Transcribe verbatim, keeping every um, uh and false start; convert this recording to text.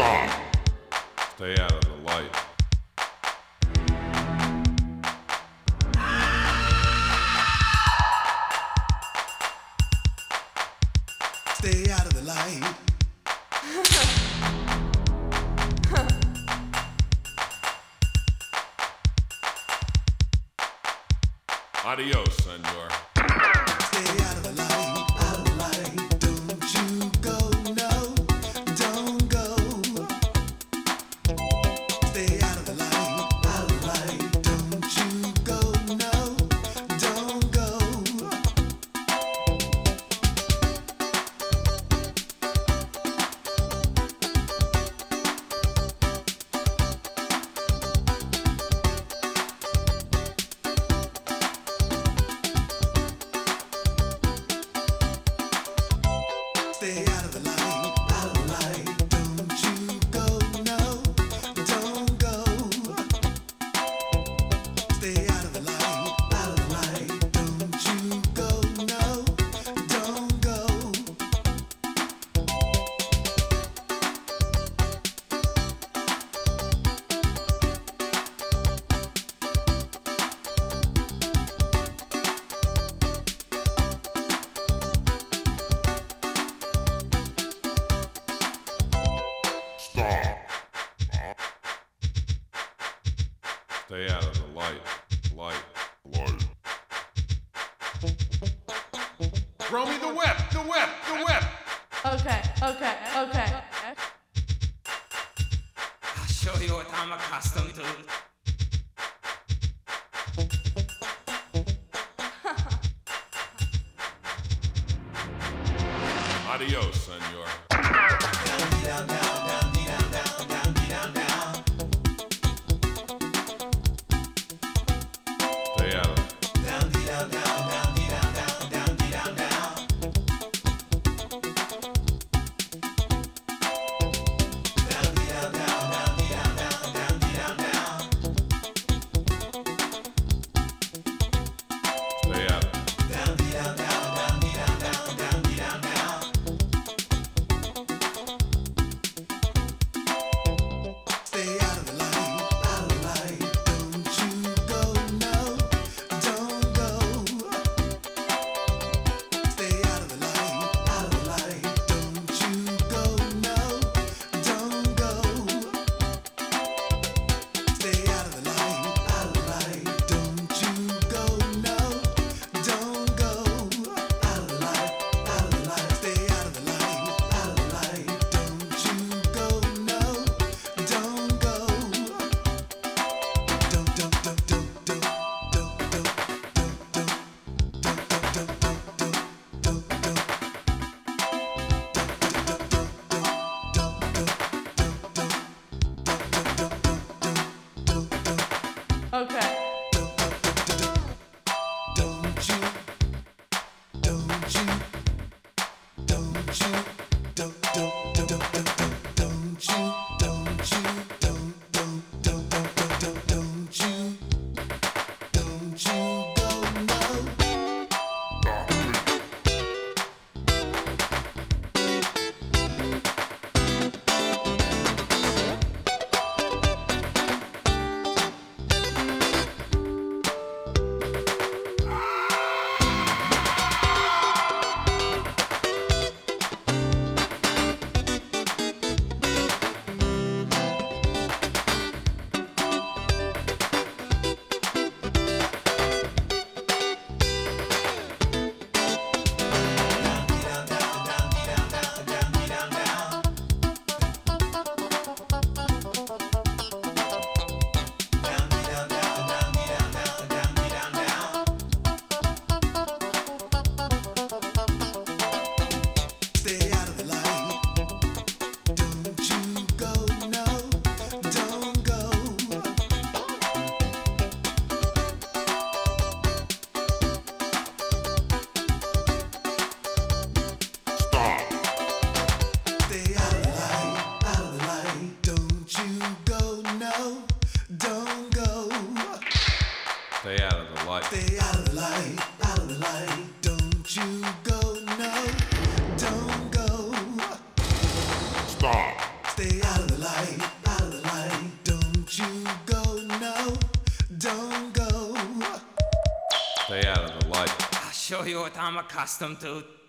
Stay out of the light. Stay out of the light. Adios, senor. Stay out of the light, out of the light. Don't you go, no, don't go. Stay out of the light, out of the light. Don't you go, no, don't go. Stay out of the light, out of the light. Don't you go, no, don't go. Stay out of the light, out of the light. Don't you go, no, don't go. Stay out of the light. Light. Light. Throw me the whip! The whip! The whip! Okay, okay, okay. I'll show you what I'm accustomed to. Adios, senor. Stay out of it. Stay out of it. Stay out of the light, out of the light. Don't you go, no, don't go. Stay out of the light, out of the light. Don't you go, no, don't go. Stay out of the light, out of the light. Don't you go, no, don't go. Out of the light, out of the light. Stay out of the light, out of the light. Don't you go, no, don't go. Don't, don't, don't, don't, don't, don't, don't, don't, don't, don't, don't, don't, Okay. don't you, don't you, don't you, don't, don't, don't, don't, don't, don't you, don't you, don't, don't, don't, don't, don't, don't you, don't you go, no. Stay out of the light. Don't you go, no, don't go. Stay out of the light, out of the light. Don't you go, no, don't go. Stay out of the light. Stay out of the light, out of the light. Don't you go, no, don't go. Stop. Stay out of the light. show you what I'm accustomed to.